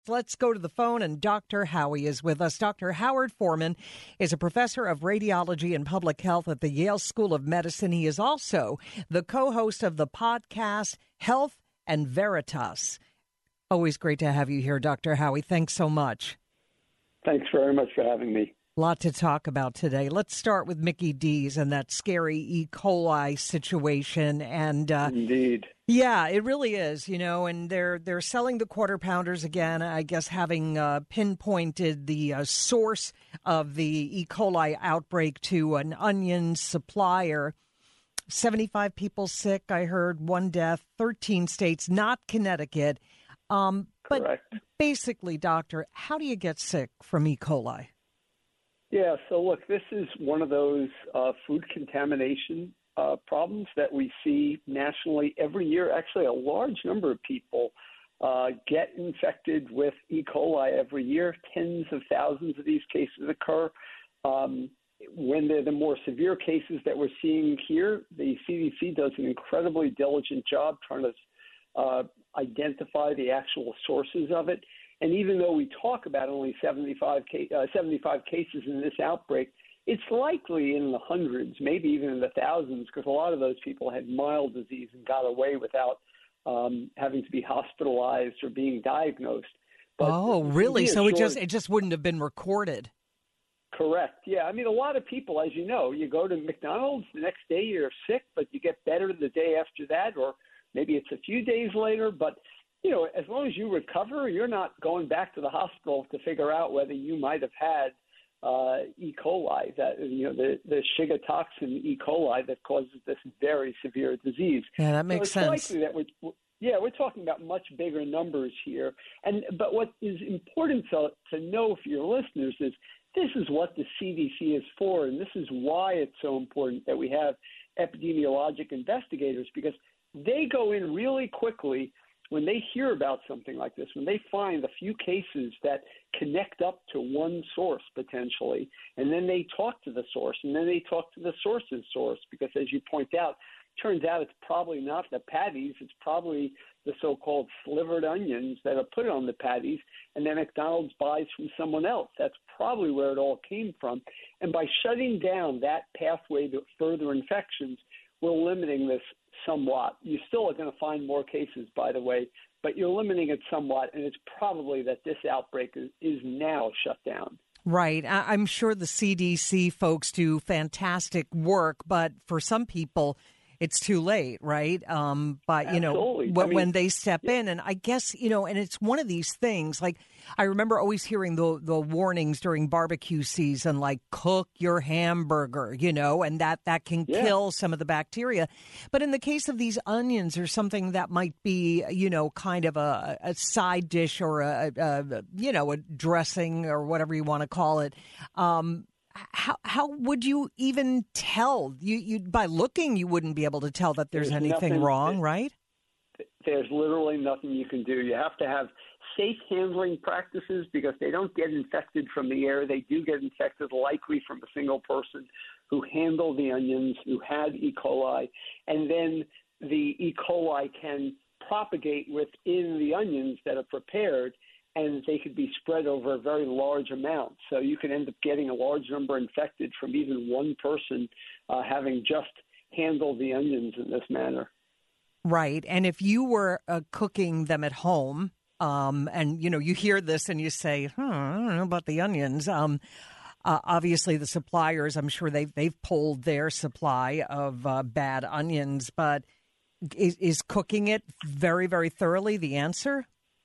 Let's go to the phone, and Dr. Howie is with us. Dr. Howard Foreman is a professor of radiology and public health at the Yale School of Medicine. He is also the co-host of the podcast Health and Veritas. Always great to have you here, Dr. Howie. Thanks so much. Thanks very much for having me. Lot to talk about today. Let's start with Mickey D's and that scary E. coli situation. And indeed, yeah, it really is. And they're selling the quarter pounders again. I guess having pinpointed the source of the E. coli outbreak to an onion supplier. 75 people sick. I heard 1 death. 13 states, not Connecticut. But correct. Basically, doctor, how do you get sick from E. coli? Yeah, so look, this is one of those food contamination problems that we see nationally every year. Actually, a large number of people get infected with E. coli every year. Tens of thousands of these cases occur. When they're the more severe cases that we're seeing here, the CDC does an incredibly diligent job trying to identify the actual sources of it. And even though we talk about only 75 cases in this outbreak, it's likely in the hundreds, maybe even in the thousands, because a lot of those people had mild disease and got away without having to be hospitalized or being diagnosed. But really? So it just wouldn't have been recorded? Correct. Yeah. I mean, a lot of people, as you know, you go to McDonald's, the next day you're sick, but you get better the day after that, or maybe it's a few days later, but as long as you recover, you're not going back to the hospital to figure out whether you might have had E. coli, the Shiga toxin E. coli that causes this very severe disease. Yeah, that makes sense. It's likely that we're talking about much bigger numbers here. But what is important to know for your listeners is this is what the CDC is for, and this is why it's so important that we have epidemiologic investigators, because they go in really quickly when they hear about something like this, when they find a few cases that connect up to one source potentially, and then they talk to the source, and then they talk to the source's source, because as you point out, turns out it's probably not the patties, it's probably the so-called slivered onions that are put on the patties, and then McDonald's buys from someone else. That's probably where it all came from. And by shutting down that pathway to further infections, we're limiting this somewhat. You still are going to find more cases, by the way, but you're limiting it somewhat, and it's probably that this outbreak is now shut down. Right. I'm sure the CDC folks do fantastic work, but for some people, it's too late, right? But, Absolutely. when they step in, and I guess, and it's one of these things, like I remember always hearing the warnings during barbecue season, like cook your hamburger, and that can kill some of the bacteria. But in the case of these onions or something that might be, kind of a side dish or a dressing or whatever you want to call it, How would you even tell? You by looking, you wouldn't be able to tell that there's anything wrong, right? There's literally nothing you can do. You have to have safe handling practices, because they don't get infected from the air. They do get infected likely from a single person who handled the onions, who had E. coli, and then the E. coli can propagate within the onions that are prepared, and they could be spread over a very large amount. So you can end up getting a large number infected from even one person having just handled the onions in this manner. Right. And if you were cooking them at home, and, you hear this and you say, I don't know about the onions. Obviously, the suppliers, I'm sure they've pulled their supply of bad onions. But is cooking it very, very thoroughly the answer?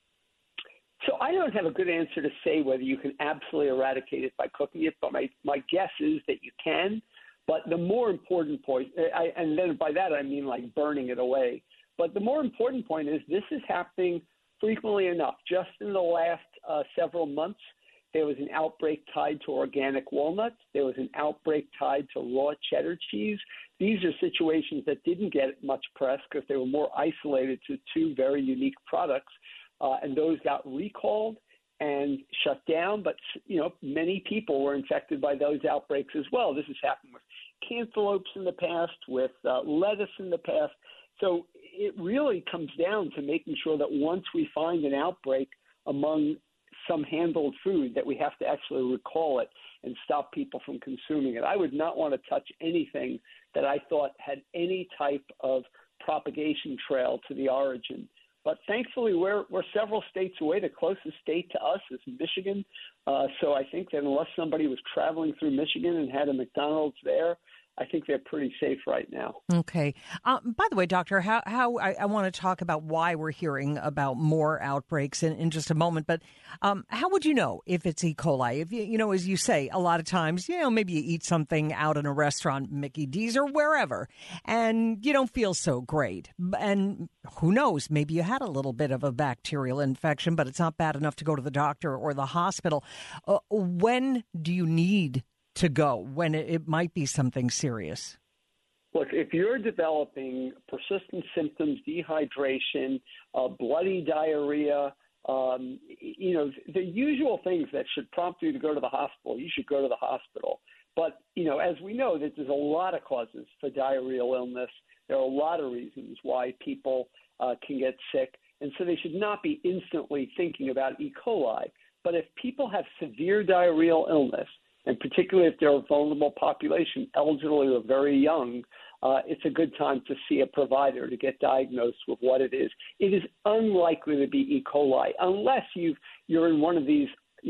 So I don't have a good answer to say whether you can absolutely eradicate it by cooking it, but my guess is that you can. But the more important point, and then by that I mean like burning it away, but the more important point is this is happening frequently enough. Just in the last several months, there was an outbreak tied to organic walnuts. There was an outbreak tied to raw cheddar cheese. These are situations that didn't get much press because they were more isolated to two very unique products. And those got recalled and shut down. But, many people were infected by those outbreaks as well. This has happened with cantaloupes in the past, with lettuce in the past. So it really comes down to making sure that once we find an outbreak among some handled food that we have to actually recall it and stop people from consuming it. I would not want to touch anything that I thought had any type of propagation trail to the origin. But thankfully, we're several states away. The closest state to us is Michigan. So I think that unless somebody was traveling through Michigan and had a McDonald's there, I think they're pretty safe right now. Okay. By the way, Doctor, how I want to talk about why we're hearing about more outbreaks in just a moment. But how would you know if it's E. coli? If you as you say, a lot of times, maybe you eat something out in a restaurant, Mickey D's or wherever, and you don't feel so great. And who knows? Maybe you had a little bit of a bacterial infection, but it's not bad enough to go to the doctor or the hospital. When do you need to go, when it might be something serious? Look, if you're developing persistent symptoms, dehydration, bloody diarrhea, the usual things that should prompt you to go to the hospital, you should go to the hospital. But, as we know, that there's a lot of causes for diarrheal illness. There are a lot of reasons why people can get sick. And so they should not be instantly thinking about E. coli. But if people have severe diarrheal illness, and particularly if they're a vulnerable population, elderly or very young, it's a good time to see a provider to get diagnosed with what it is. It is unlikely to be E. coli unless you're in one of these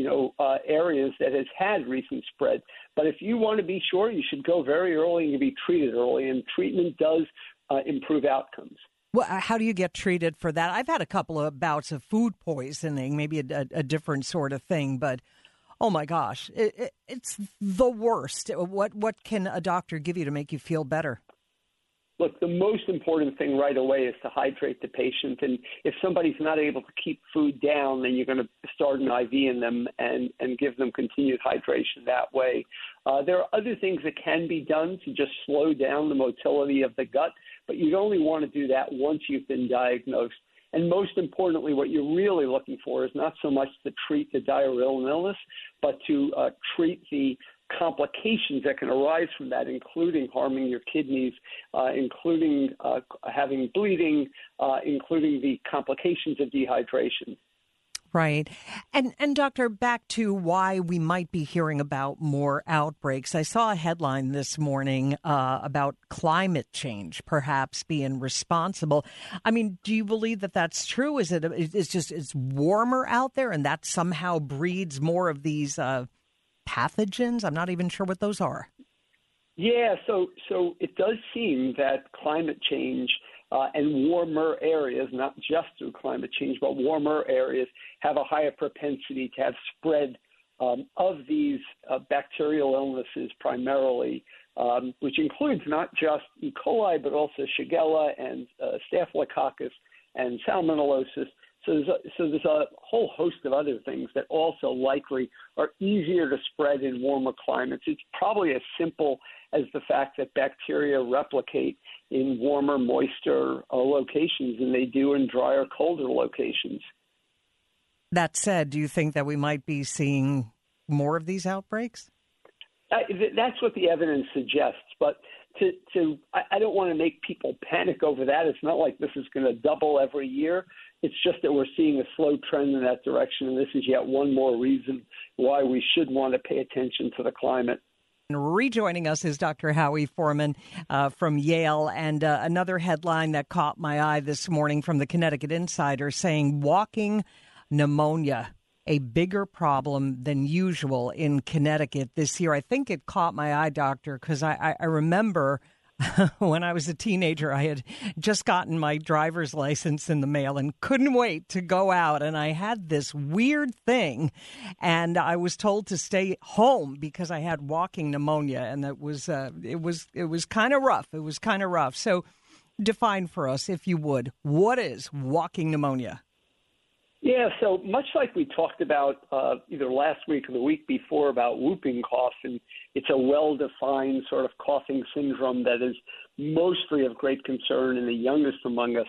areas that has had recent spread. But if you want to be sure, you should go very early and be treated early, and treatment does improve outcomes. Well, how do you get treated for that? I've had a couple of bouts of food poisoning, maybe a different sort of thing, but oh my gosh, it's the worst. What can a doctor give you to make you feel better? Look, the most important thing right away is to hydrate the patient. And if somebody's not able to keep food down, then you're going to start an IV in them and give them continued hydration that way. There are other things that can be done to just slow down the motility of the gut, but you'd only want to do that once you've been diagnosed. And most importantly, what you're really looking for is not so much to treat the diarrheal illness, but to treat the complications that can arise from that, including harming your kidneys, including having bleeding, including the complications of dehydration. Right. And Doctor, back to why we might be hearing about more outbreaks. I saw a headline this morning about climate change perhaps being responsible. I mean, do you believe that that's true? Is it's warmer out there and that somehow breeds more of these pathogens? I'm not even sure what those are. Yeah, so it does seem that climate change and warmer areas, not just through climate change, but warmer areas have a higher propensity to have spread of these bacterial illnesses primarily, which includes not just E. coli, but also Shigella and Staphylococcus and Salmonellosis. So there's a whole host of other things that also likely are easier to spread in warmer climates. It's probably as simple as the fact that bacteria replicate in warmer, moister locations than they do in drier, colder locations. That said, do you think that we might be seeing more of these outbreaks? That's what the evidence suggests, but I don't want to make people panic over that. It's not like this is going to double every year. It's just that we're seeing a slow trend in that direction, and this is yet one more reason why we should want to pay attention to the climate. And rejoining us is Dr. Howie Foreman from Yale, and another headline that caught my eye this morning from the Connecticut Insider saying walking pneumonia, a bigger problem than usual in Connecticut this year. I think it caught my eye, Doctor, because I remember when I was a teenager, I had just gotten my driver's license in the mail and couldn't wait to go out. And I had this weird thing, and I was told to stay home because I had walking pneumonia, and it was kind of rough. It was kind of rough. So, define for us, if you would, what is walking pneumonia? Yeah, so much like we talked about either last week or the week before about whooping cough, and it's a well-defined sort of coughing syndrome that is mostly of great concern in the youngest among us.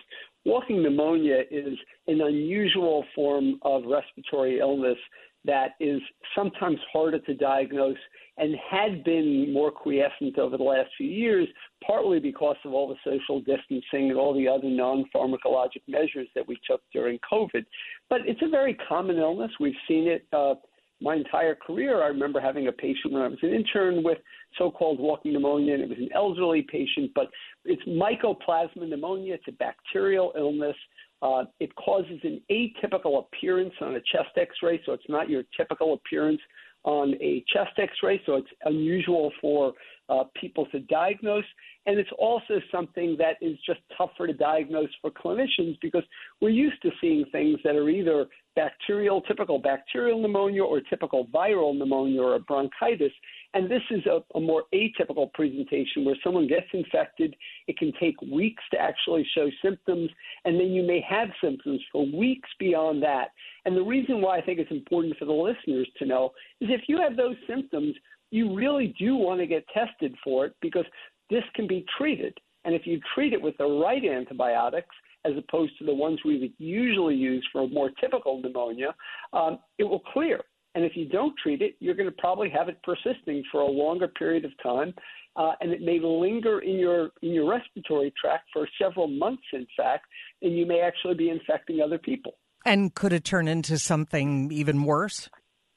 walking pneumonia is an unusual form of respiratory illness that is sometimes harder to diagnose and had been more quiescent over the last few years, partly because of all the social distancing and all the other non-pharmacologic measures that we took during COVID. But it's a very common illness. We've seen it my entire career. I remember having a patient when I was an intern with so-called walking pneumonia, and it was an elderly patient, but it's mycoplasma pneumonia. It's a bacterial illness. It causes an atypical appearance on a chest X-ray, so it's not your typical appearance on a chest X-ray, so it's unusual for people to diagnose. And it's also something that is just tougher to diagnose for clinicians because we're used to seeing things that are either typical bacterial pneumonia or typical viral pneumonia or a bronchitis. And this is a more atypical presentation where someone gets infected. It can take weeks to actually show symptoms, and then you may have symptoms for weeks beyond that. And the reason why I think it's important for the listeners to know is if you have those symptoms, you really do want to get tested for it because this can be treated. And if you treat it with the right antibiotics, as opposed to the ones we would usually use for a more typical pneumonia, it will clear. And if you don't treat it, you're going to probably have it persisting for a longer period of time, and it may linger in your respiratory tract for several months, in fact, and you may actually be infecting other people. And could it turn into something even worse?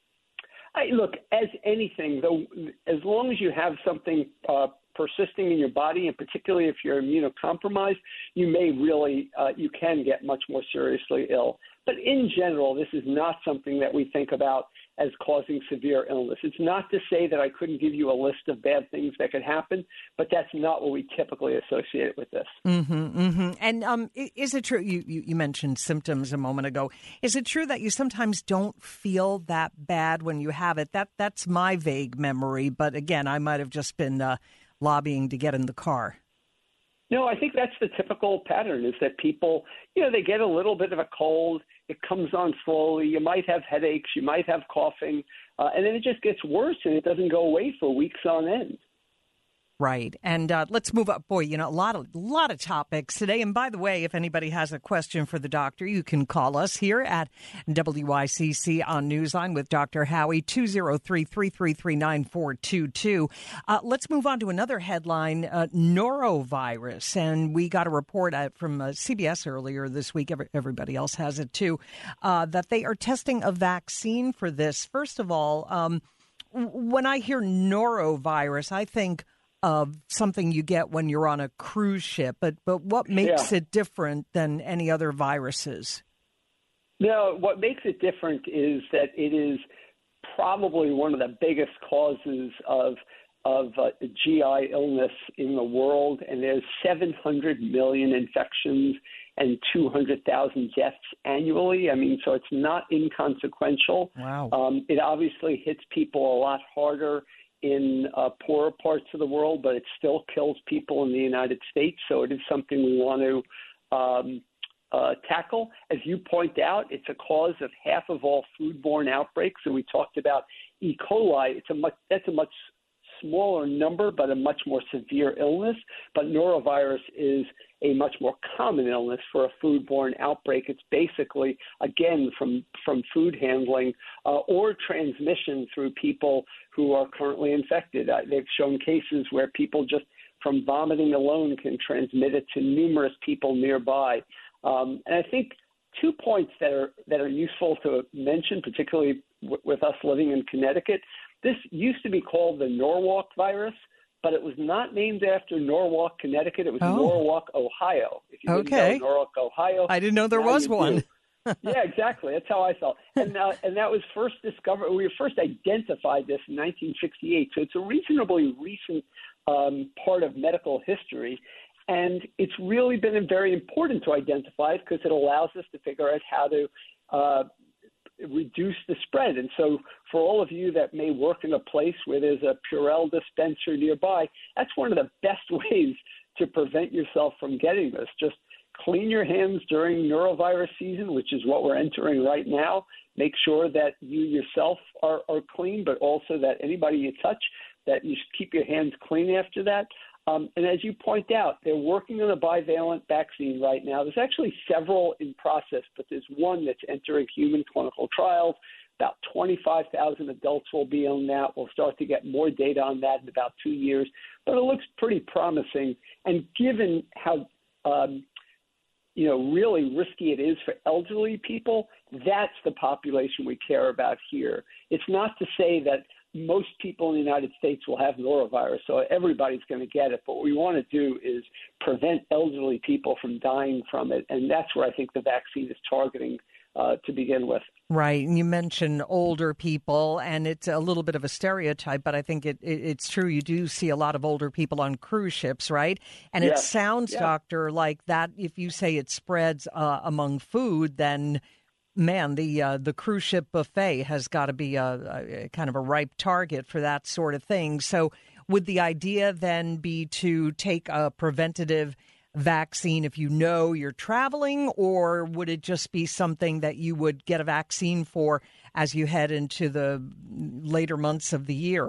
Look, as anything, though, as long as you have something persisting in your body, and particularly if you're immunocompromised, you may really, you can get much more seriously ill. But in general, this is not something that we think about as causing severe illness. It's not to say that I couldn't give you a list of bad things that could happen, but that's not what we typically associate with this. Mm-hmm, mm-hmm. And is it true, you mentioned symptoms a moment ago, is it true that you sometimes don't feel that bad when you have it? That's my vague memory, but again, I might have just been lobbying to get in the car. No, I think that's the typical pattern is that people, they get a little bit of a cold. It comes on slowly. You might have headaches. You might have coughing. And then it just gets worse and it doesn't go away for weeks on end. Right. And let's move up. Boy, a lot of topics today. And by the way, if anybody has a question for the doctor, you can call us here at WICC on Newsline with Dr. Howie, 203-333-9422. Let's move on to another headline, norovirus. And we got a report from CBS earlier this week. Everybody else has it, too, that they are testing a vaccine for this. First of all, when I hear norovirus, I think of something you get when you're on a cruise ship, but what makes it different than any other viruses? No, what makes it different is that it is probably one of the biggest causes of GI illness in the world, and there's 700 million infections and 200,000 deaths annually. I mean, so it's not inconsequential. Wow. It obviously hits people a lot harder in poorer parts of the world, but it still kills people in the United States. So it is something we want to tackle. As you point out, it's a cause of half of all foodborne outbreaks. So we talked about E. coli. That's a much smaller number, but a much more severe illness. But norovirus is a much more common illness for a foodborne outbreak. It's basically, again, from food handling or transmission through people who are currently infected. They've shown cases where people just from vomiting alone can transmit it to numerous people nearby. And I think 2 points that are useful to mention, particularly with us living in Connecticut. This used to be called the Norwalk virus, but it was not named after Norwalk, Connecticut. It was Norwalk, Ohio. If you didn't know Norwalk, Ohio. I didn't know there was one. Yeah, exactly. That's how I felt. And that was first discovered. We first identified this in 1968. So it's a reasonably recent part of medical history. And it's really been very important to identify it because it allows us to figure out how to reduce the spread. And so for all of you that may work in a place where there's a Purell dispenser nearby, that's one of the best ways to prevent yourself from getting this. Just clean your hands during norovirus season, which is what we're entering right now. Make sure that you yourself are clean, but also that anybody you touch, that you keep your hands clean after that. And as you point out, they're working on a bivalent vaccine right now. There's actually several in process, but there's one that's entering human clinical trials. About 25,000 adults will be on that. We'll start to get more data on that in about 2 years. But it looks pretty promising. And given how really risky it is for elderly people, that's the population we care about here. It's not to say that most people in the United States will have norovirus, so everybody's going to get it. But what we want to do is prevent elderly people from dying from it, and that's where I think the vaccine is targeting to begin with. Right. And you mentioned older people, and it's a little bit of a stereotype, but I think it's true. You do see a lot of older people on cruise ships, right? And It sounds, Doctor, like that if you say it spreads among food, then, man, the cruise ship buffet has got to be a kind of a ripe target for that sort of thing. So would the idea then be to take a preventative vaccine if you know you're traveling, or would it just be something that you would get a vaccine for as you head into the later months of the year,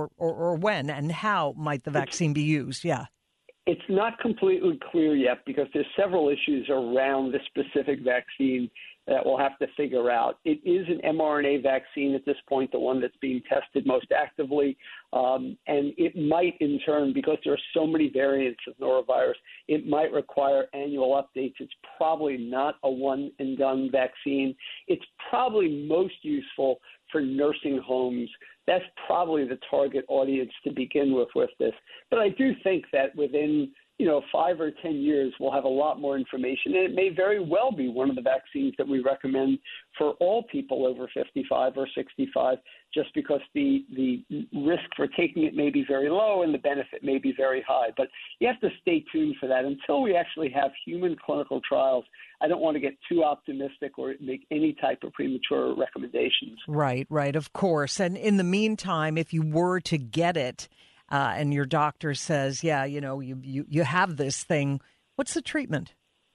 or when and how might the vaccine be used? Yeah. It's not completely clear yet because there's several issues around the specific vaccine that we'll have to figure out. It is an mRNA vaccine at this point, the one that's being tested most actively, and it might in turn, because there are so many variants of norovirus, it might require annual updates. It's probably not a one-and-done vaccine. It's probably most useful for nursing homes. That's probably the target audience to begin with this. But I do think that within 5 or 10 years, we'll have a lot more information. And it may very well be one of the vaccines that we recommend for all people over 55 or 65, just because the risk for taking it may be very low and the benefit may be very high. But you have to stay tuned for that. Until we actually have human clinical trials, I don't want to get too optimistic or make any type of premature recommendations. Right, of course. And in the meantime, if you were to get it, and your doctor says, you have this thing, what's the treatment?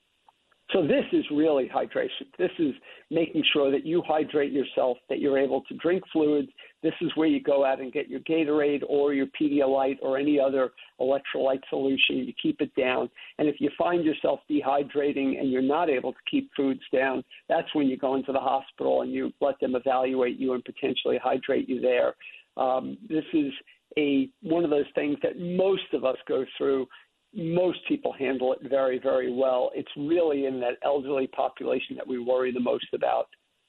So this is really hydration. This is making sure that you hydrate yourself, that you're able to drink fluids. This is where you go out and get your Gatorade or your Pedialyte or any other electrolyte solution. You keep it down. And if you find yourself dehydrating and you're not able to keep foods down, that's when you go into the hospital and you let them evaluate you and potentially hydrate you there. This is one of those things that most of us go through. Most people handle it very, very well. It's really in that elderly population that we worry the most about.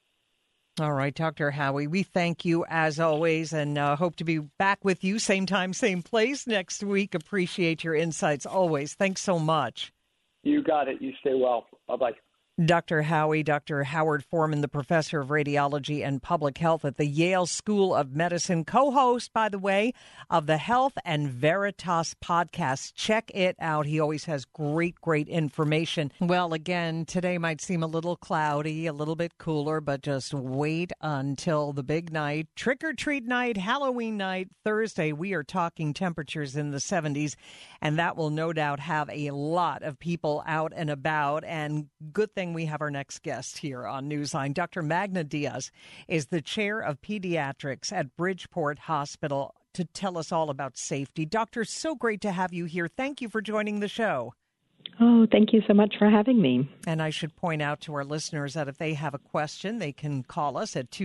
All right, Dr. Howie, we thank you as always and hope to be back with you same time, same place next week. Appreciate your insights always. Thanks so much. You got it. You stay well. Bye-bye. Dr. Howie, Dr. Howard Foreman, the professor of radiology and public health at the Yale School of Medicine, co-host, by the way, of the Health and Veritas podcast. Check it out. He always has great information. Well, again, today might seem a little cloudy, a little bit cooler, but just wait until the big night, trick-or-treat night, Halloween night, Thursday. We are talking temperatures in the 70s, and that will no doubt have a lot of people out and about, and good thing we have our next guest here on Newsline. Dr. Magda Diaz is the chair of pediatrics at Bridgeport Hospital to tell us all about safety. Doctor, so great to have you here. Thank you for joining the show. Oh, thank you so much for having me. And I should point out to our listeners that if they have a question, they can call us at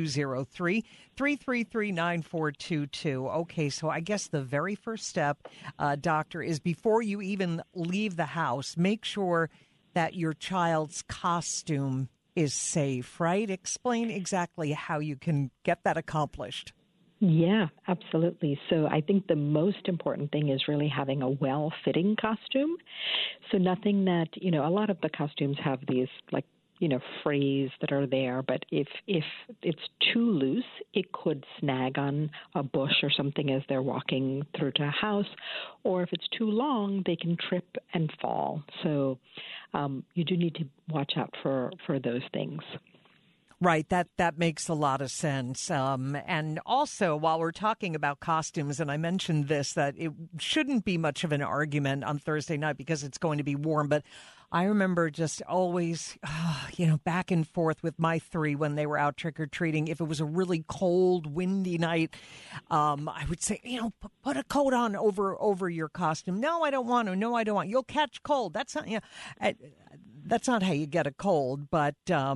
203-333-9422. Okay, so I guess the very first step, doctor, is before you even leave the house, make sure that your child's costume is safe, right? Explain exactly how you can get that accomplished. Yeah, absolutely. So I think the most important thing is really having a well-fitting costume. So nothing that, a lot of the costumes have these frays that are there, but if it's too loose, it could snag on a bush or something as they're walking through to a house, or if it's too long, they can trip and fall. So you do need to watch out for those things. Right. That makes a lot of sense. And also, while we're talking about costumes, and I mentioned this, that it shouldn't be much of an argument on Thursday night because it's going to be warm. But I remember just always, back and forth with my three when they were out trick-or-treating. If it was a really cold, windy night, I would say, put a coat on over your costume. No, I don't want to. No, I don't want. You'll catch cold. That's not, that's not how you get a cold, but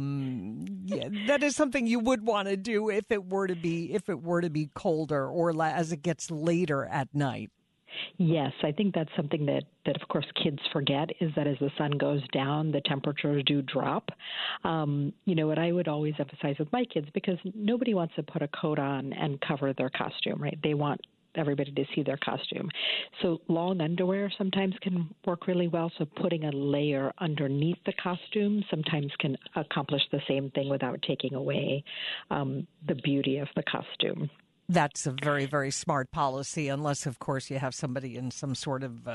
that is something you would want to do if it were to be colder or as it gets later at night. Yes, I think that's something that of course kids forget, is that as the sun goes down, the temperatures do drop. What I would always emphasize with my kids, because nobody wants to put a coat on and cover their costume, right? They want everybody to see their costume. So long underwear sometimes can work really well. So putting a layer underneath the costume sometimes can accomplish the same thing without taking away the beauty of the costume. That's a very, very smart policy, unless, of course, you have somebody in some sort of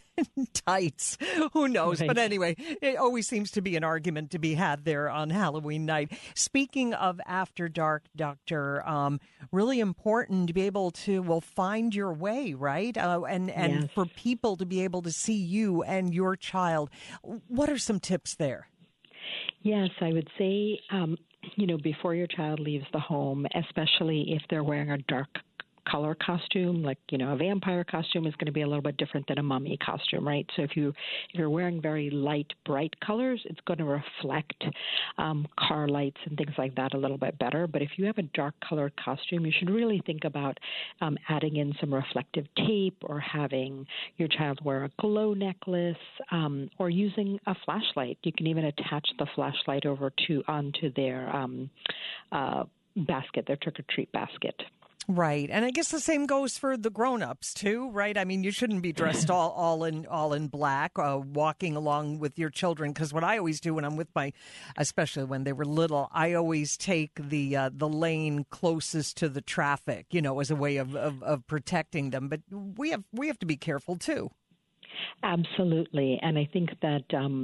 tights. Who knows? Right. But anyway, it always seems to be an argument to be had there on Halloween night. Speaking of after dark, Doctor, really important to be able to, find your way, right? And yes. For people to be able to see you and your child. What are some tips there? Yes, I would say, before your child leaves the home, especially if they're wearing a dark color costume, like, a vampire costume is going to be a little bit different than a mummy costume, right? So if you're wearing very light, bright colors, it's going to reflect car lights and things like that a little bit better. But if you have a dark colored costume, you should really think about adding in some reflective tape, or having your child wear a glow necklace, or using a flashlight. You can even attach the flashlight onto their basket, their trick-or-treat basket. Right. And I guess the same goes for the grown-ups too, right? I mean, you shouldn't be dressed all in black, walking along with your children, because what I always do when I'm with especially when they were little, I always take the lane closest to the traffic, as a way of protecting them. But we have to be careful too. Absolutely. And I think that,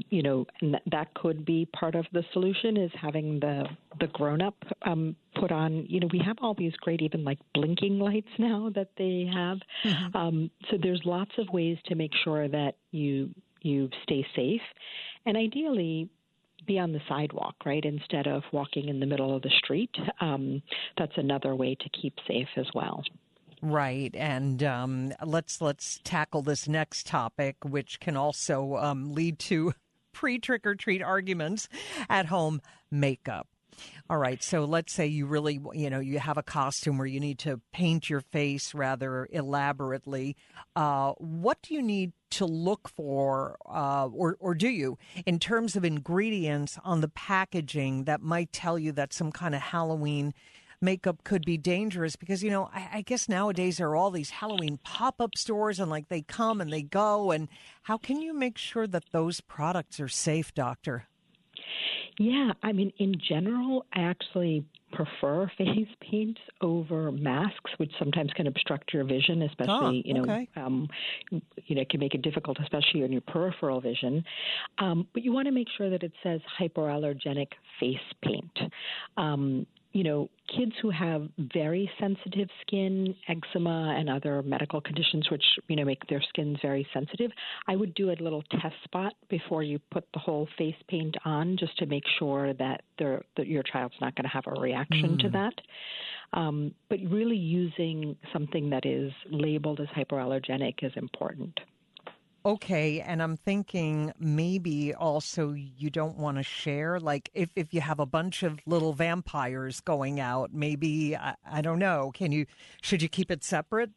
that could be part of the solution, is having the grown-up put on, we have all these great even like blinking lights now that they have. Mm-hmm. So there's lots of ways to make sure that you stay safe. And ideally, be on the sidewalk, right, instead of walking in the middle of the street. That's another way to keep safe as well. Right. And let's tackle this next topic, which can also lead to pre-trick-or-treat arguments at home: makeup. All right. So let's say you really, you have a costume where you need to paint your face rather elaborately. What do you need to look for, or do you, in terms of ingredients on the packaging that might tell you that some kind of Halloween makeup could be dangerous? Because, I guess nowadays there are all these Halloween pop-up stores, and they come and they go. And how can you make sure that those products are safe, Doctor? Yeah, I mean, in general, I actually prefer face paint over masks, which sometimes can obstruct your vision, especially, it can make it difficult, especially in your peripheral vision. But you want to make sure that it says hypoallergenic face paint. Kids who have very sensitive skin, eczema, and other medical conditions which, make their skins very sensitive, I would do a little test spot before you put the whole face paint on, just to make sure that your child's not going to have a reaction to that. But really using something that is labeled as hypoallergenic is important. Okay, and I'm thinking maybe also you don't want to share, like if you have a bunch of little vampires going out, maybe, I don't know, should you keep it separate?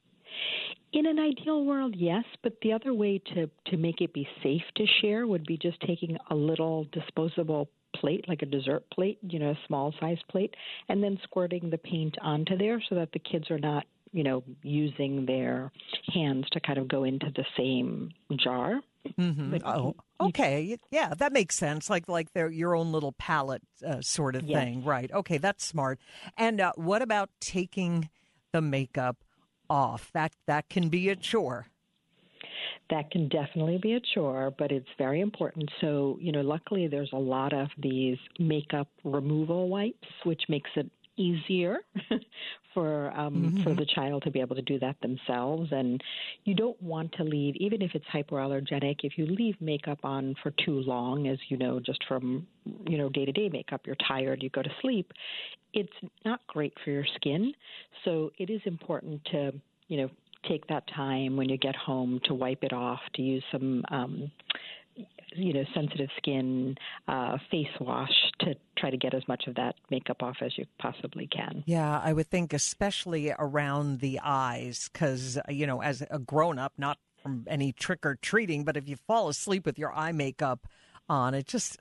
In an ideal world, yes, but the other way to make it be safe to share would be just taking a little disposable plate, like a dessert plate, a small size plate, and then squirting the paint onto there so that the kids are not using their hands to kind of go into the same jar. Mm-hmm. Oh, okay. Yeah, that makes sense. Like they're your own little palette sort of thing. Right. Okay, that's smart. And what about taking the makeup off? That can be a chore. That can definitely be a chore, but it's very important. So, luckily there's a lot of these makeup removal wipes, which makes it easier for the child to be able to do that themselves. And you don't want to leave, even if it's hypoallergenic, if you leave makeup on for too long, as you know, just from, day-to-day makeup, you're tired, you go to sleep, it's not great for your skin. So it is important to, take that time when you get home to wipe it off, to use some sensitive skin face wash to try to get as much of that makeup off as you possibly can. Yeah, I would think especially around the eyes because, as a grown-up, not from any trick-or-treating, but if you fall asleep with your eye makeup on, it just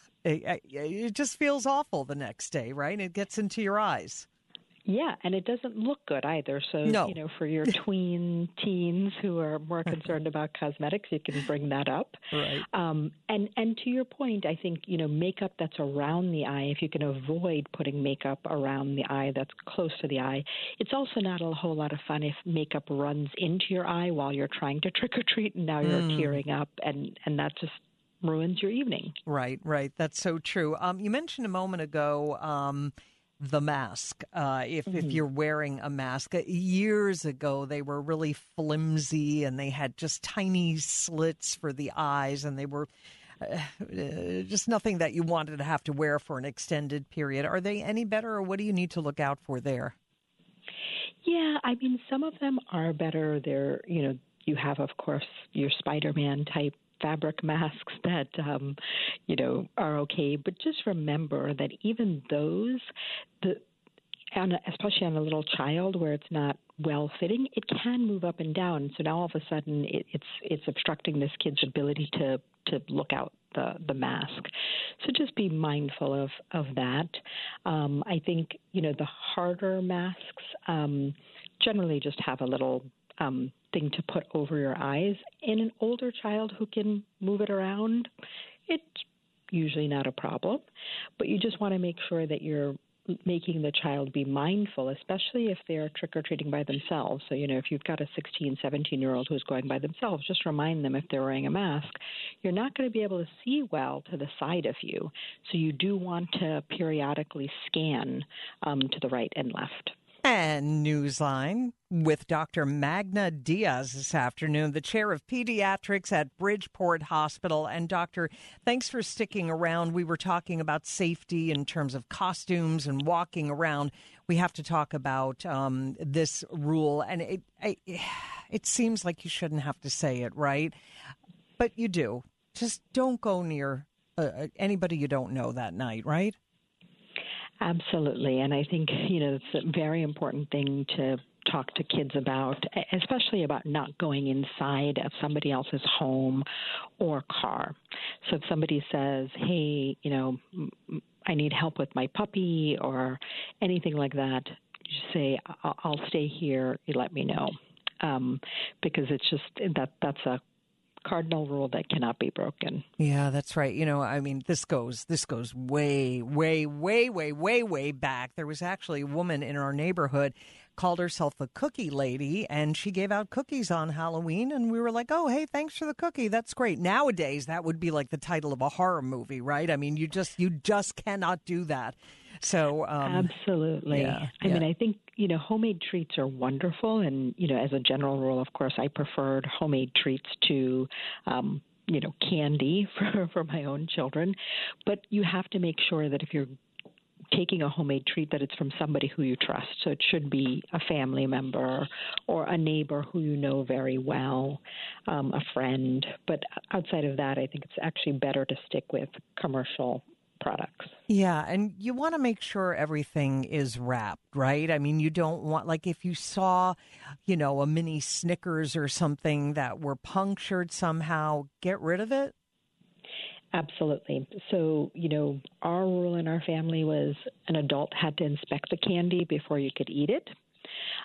feels awful the next day, right? It gets into your eyes. Yeah, and it doesn't look good either. So, no. For your tween teens who are more concerned about cosmetics, you can bring that up. Right. And to your point, I think, makeup that's around the eye, if you can avoid putting makeup around the eye that's close to the eye, it's also not a whole lot of fun if makeup runs into your eye while you're trying to trick or treat and now you're tearing up, and that just ruins your evening. Right. That's so true. You mentioned a moment ago the mask. If you're wearing a mask, years ago they were really flimsy and they had just tiny slits for the eyes, and they were just nothing that you wanted to have to wear for an extended period. Are they any better, or what do you need to look out for there? Yeah, I mean, some of them are better. They're, you have, of course, your Spider-Man type fabric masks that, are okay. But just remember that even those, especially on a little child where it's not well-fitting, it can move up and down. So now all of a sudden it's obstructing this kid's ability to look out the mask. So just be mindful of that. I think, the harder masks generally just have a little thing to put over your eyes. In an older child who can move it around, it's usually not a problem. But you just want to make sure that you're making the child be mindful, especially if they're trick-or-treating by themselves. So, if you've got a 16, 17-year-old who's going by themselves, just remind them if they're wearing a mask, you're not going to be able to see well to the side of you. So you do want to periodically scan to the right and left. And Newsline with Dr. Magna Diaz this afternoon, the chair of pediatrics at Bridgeport Hospital. And Doctor, thanks for sticking around. We were talking about safety in terms of costumes and walking around. We have to talk about this rule. And it seems like you shouldn't have to say it, right? But you do. Just don't go near anybody you don't know that night, right? Absolutely. And I think, it's a very important thing to talk to kids about, especially about not going inside of somebody else's home or car. So if somebody says, hey, I need help with my puppy or anything like that, you say, I'll stay here. You let me know. Because it's just that's a cardinal rule that cannot be broken. Yeah, that's right. This goes way, way, way, way, way, way back. There was actually a woman in our neighborhood called herself the Cookie Lady, and she gave out cookies on Halloween, and we were like, oh, hey, thanks for the cookie. That's great. Nowadays, that would be like the title of a horror movie, right? I mean, you just cannot do that. So absolutely. Yeah, I mean, I think, homemade treats are wonderful. And, as a general rule, of course, I preferred homemade treats to, candy for my own children. But you have to make sure that if you're taking a homemade treat, that it's from somebody who you trust. So it should be a family member or a neighbor who you know very well, a friend. But outside of that, I think it's actually better to stick with commercial products. Yeah, and you want to make sure everything is wrapped, right? I mean, you don't want, like, if you saw, a mini Snickers or something that were punctured somehow, get rid of it. Absolutely. So, our rule in our family was an adult had to inspect the candy before you could eat it,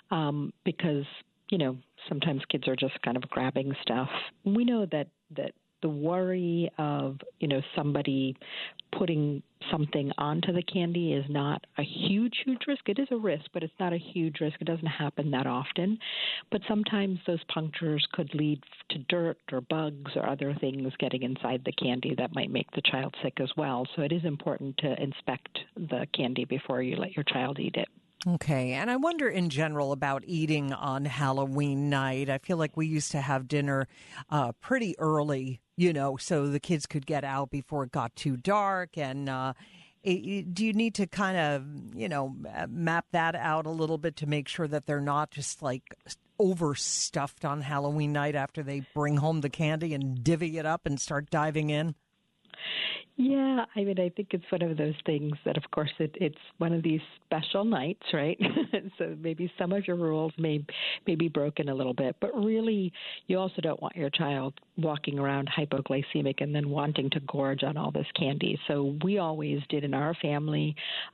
because, sometimes kids are just kind of grabbing stuff. We know that the worry of, somebody putting something onto the candy is not a huge risk. It is a risk, but it's not a huge risk. It doesn't happen that often. But sometimes those punctures could lead to dirt or bugs or other things getting inside the candy that might make the child sick as well. So it is important to inspect the candy before you let your child eat it. Okay. And I wonder in general about eating on Halloween night. I feel like we used to have dinner pretty early, so the kids could get out before it got too dark. And do you need to kind of, map that out a little bit to make sure that they're not just like overstuffed on Halloween night after they bring home the candy and divvy it up and start diving in? Yeah, I think it's one of those things that, of course, it's one of these special nights, right? So maybe some of your rules may be broken a little bit, but really you also don't want your child walking around hypoglycemic and then wanting to gorge on all this candy. So we always did in our family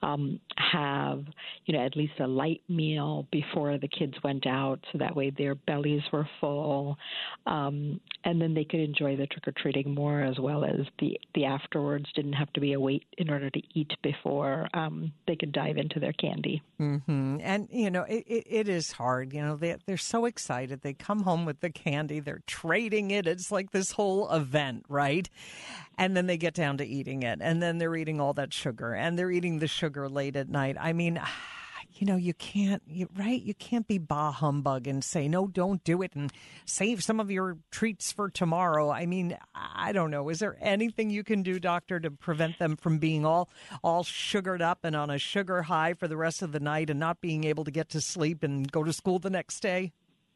have, at least a light meal before the kids went out, so that way their bellies were full, and then they could enjoy the trick-or-treating more, as well as the afterwards didn't have to be a wait in order to eat before they could dive into their candy. Mm-hmm. And, it is hard. They're so excited. They come home with the candy. They're trading it. It's like this whole event, right? And then they get down to eating it. And then they're eating all that sugar. And they're eating the sugar late at night. I mean, you can't be bah humbug and say, no, don't do it and save some of your treats for tomorrow. I mean, I don't know. Is there anything you can do, doctor, to prevent them from being all sugared up and on a sugar high for the rest of the night and not being able to get to sleep and go to school the next day?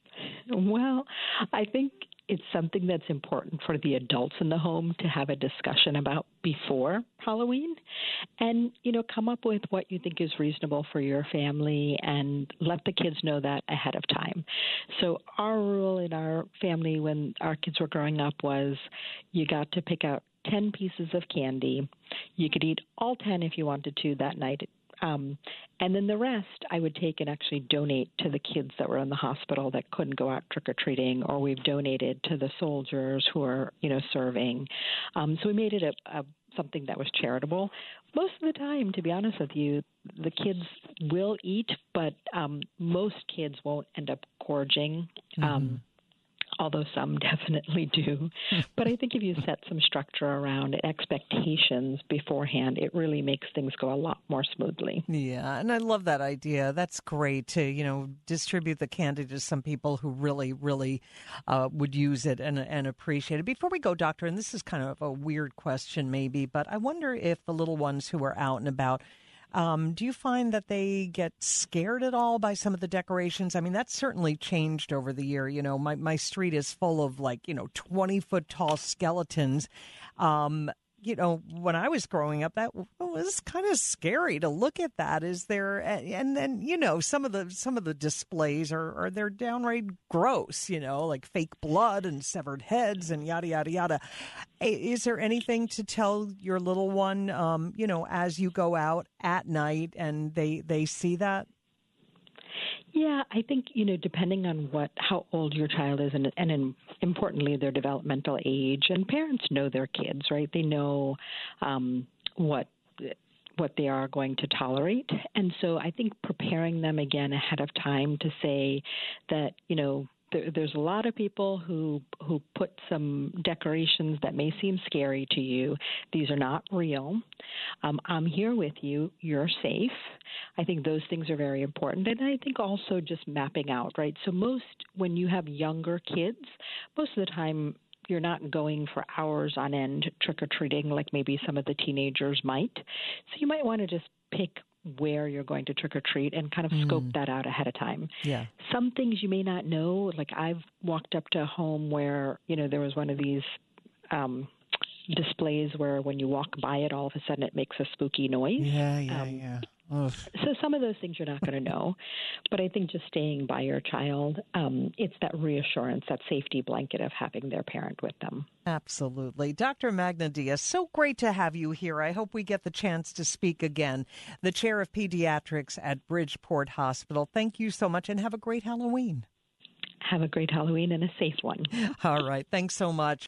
Well, I think it's something that's important for the adults in the home to have a discussion about before Halloween and, come up with what you think is reasonable for your family and let the kids know that ahead of time. So our rule in our family when our kids were growing up was you got to pick out 10 pieces of candy. You could eat all 10 if you wanted to that night. And then the rest I would take and actually donate to the kids that were in the hospital that couldn't go out trick-or-treating, or we've donated to the soldiers who are, serving. So we made it a something that was charitable. Most of the time, to be honest with you, the kids will eat, but most kids won't end up gorging. Although some definitely do. But I think if you set some structure around expectations beforehand, it really makes things go a lot more smoothly. Yeah, and I love that idea. That's great to, distribute the candy to some people who really, really would use it and appreciate it. Before we go, doctor, and this is kind of a weird question maybe, but I wonder if the little ones who are out and about, do you find that they get scared at all by some of the decorations? I mean, that's certainly changed over the year. My street is full of 20-foot tall skeletons. When I was growing up, that was kind of scary to look at that. Is there, and then, some of the displays are they're downright gross, like fake blood and severed heads and yada, yada, yada. Is there anything to tell your little one, as you go out at night and they see that? Yeah, I think, depending on how old your child is and importantly, their developmental age, and parents know their kids, right? They know what they are going to tolerate. And so I think preparing them again ahead of time to say that, there's a lot of people who put some decorations that may seem scary to you. These are not real. I'm here with you. You're safe. I think those things are very important. And I think also just mapping out, right? So when you have younger kids, most of the time you're not going for hours on end trick-or-treating like maybe some of the teenagers might. So you might want to just pick where you're going to trick-or-treat and kind of scope that out ahead of time. Yeah. Some things you may not know, like I've walked up to a home where, there was one of these displays where when you walk by it, all of a sudden it makes a spooky noise. Yeah. So some of those things you're not going to know. But I think just staying by your child, it's that reassurance, that safety blanket of having their parent with them. Absolutely. Dr. Magda Diaz, so great to have you here. I hope we get the chance to speak again. The Chair of Pediatrics at Bridgeport Hospital. Thank you so much and have a great Halloween. Have a great Halloween and a safe one. All right. Thanks so much.